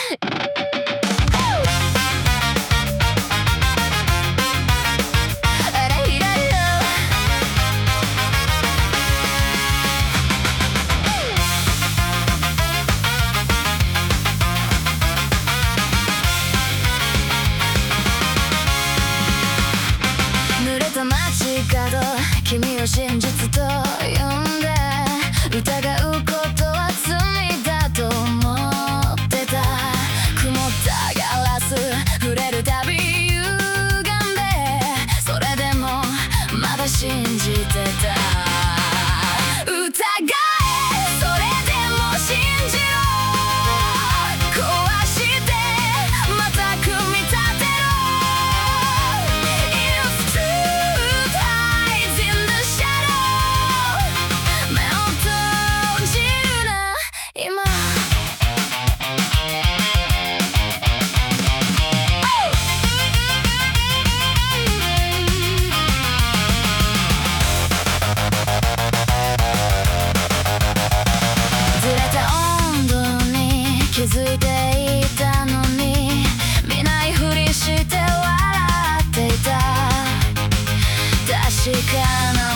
街角君を真実と呼んで疑うことは罪だと思ってた。曇ったガラス触れるたび歪んで、それでもまだ信じてた。疑え、それでも信じろ。壊してまた組み立てろ。気づいていたのに見ないふりして笑っていた。確かな